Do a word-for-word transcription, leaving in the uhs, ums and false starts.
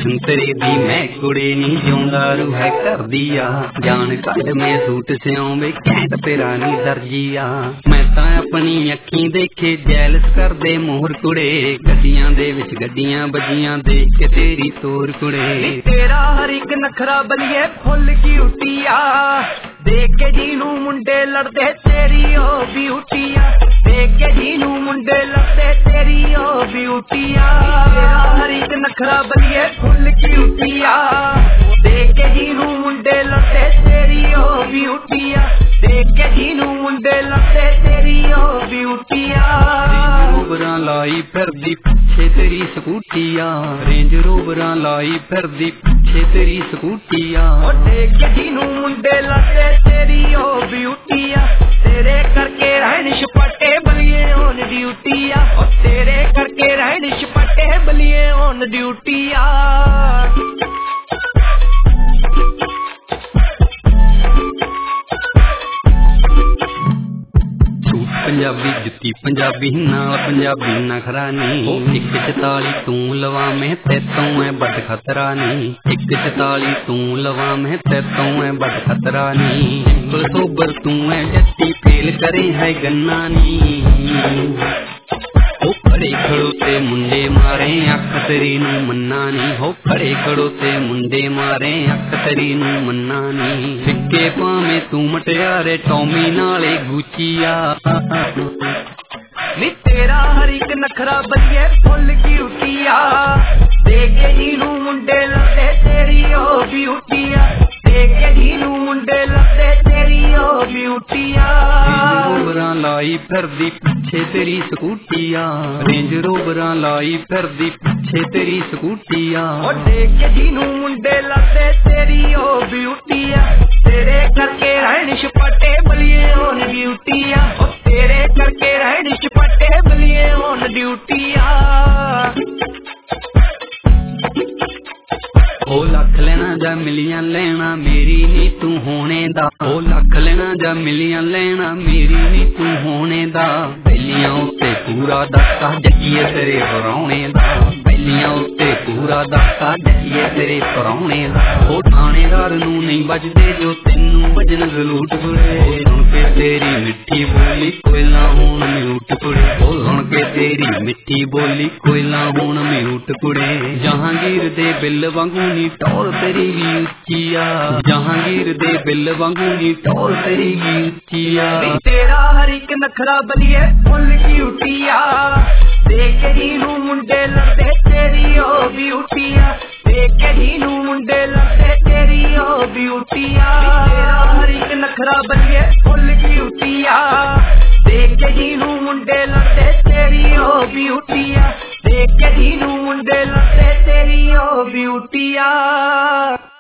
संतरे दी मैं कुड़े नी जिउंदा रू है कर दिया जान कट में सूट सियां वे कैंट तेरा नी दर्जिया मैं तां अपनी अखीं देखे जैलस कर दे मोहर कुड़े गड्डियां दे विच गड्डियां बजियां देख के तेरी तोर कुड़े तेरा हर एक नखरा बलिए फुल की उटिया देख के जीनू मुंडे लड़दे तेरी ओ ब्यूटिया देख के जीनू मुंडे लड़दे तेरी ओ ब्यूटिया तेरा हर एक नखरा बलिए फुल की उटिया देख के जीनू मुंडे लड़दे तेरी ओ ब्यूटिया देख के जीनू मुंडे लड़दे तेरी ओ ब्यूटिया रोबरां लाई फिरदी पिछे तेरी स्कूटिया रेंज रोबरां लाई फिरदी पिछे तेरी स्कूटिया देख के जीनू मुंडे लड़दे तेरी ओ ब्यूटिया तेरे करके रहन छपटे बलिए ऑन ड्यूटिया तेरे करके रहन छपटे बलिए ऑन ड्यूटिया पंजाबी जुत्ती पंजाबी नाल पंजाबी नखरा नी एक चताली तू लवा मैं ते तू है बड़ खतरा नी एक चताली तू लवा मैं ते तू है बड़ खतरा नी सोबर तू है जट्टी फेल करे है गन्ना नी हो खड़े खड़ोते मुंडे मारे अख तेरी नू मन्ना नी हो खड़े खड़ोते मुंडे मारे अख तेरी नू मन्ना नी सिक्के पावे तू मटियारे टॉमी नाले गुचिया नी तेरा हर एक नखरा बलिए फुल की उटिया देख के जीनू मुंडे लड़दे तेरी ओ ब्यूटिया देख के जीनू मुंडे लड़दे तेरी ओ ब्यूटिया रोबरां लाई फिरदी पिछे तेरी स्कूटिया रेंज रोबरां लाई फिरदी पिछे तेरी स्कूटिया देख के जीनू मुंडे लड़दे तेरी ओ ब्यूटिया तेरे करके रहन छपटे बलिए ऑन ड्यूटिया तेरे करके रहन छपटे बलिए ऑन ड्यूटिया ओ लख लेना जा मिलियां लेना मेरी नी तू होने दा ओ लख लेना जा मिलियां लेना मेरी नी तू होने दा बेलियां उत्ते पूरा दस्ता जगिए तेरे परौने दा बेलियां उत्ते पूरा दस्ता जगिए तेरे परौने दा ओ थानेदार नू नहीं बजदे जो तेनू भजन गलूट कुड़े सुन के तेरी मिठी बोली कोयला हुण म्यूट कुड़े ओ सुन के तेरी मिठी बोली कोयला हुण म्यूट कुड़े जहांगीर दे बिल वांगू नी टौर तेरी भी उच्चिया जहांगीर दे बिल वांगू नी टौर तेरी भी उच्चिया तेरा हर एक नखरा बलिए फुल की उटिया देख के जीनू मुंडे लड़दे तेरी ओ ब्यूटिया देख के जीनू मुंडे लड़दे तेरी ओ ब्यूटिया तेरा हर एक नखरा बलिए फुल की उटिया देख के जीनू मुंडे लड़दे तेरी ओ ब्यूटिया देख के जीनू मुंडे लड़दे तेरी ओ ब्यूटिया।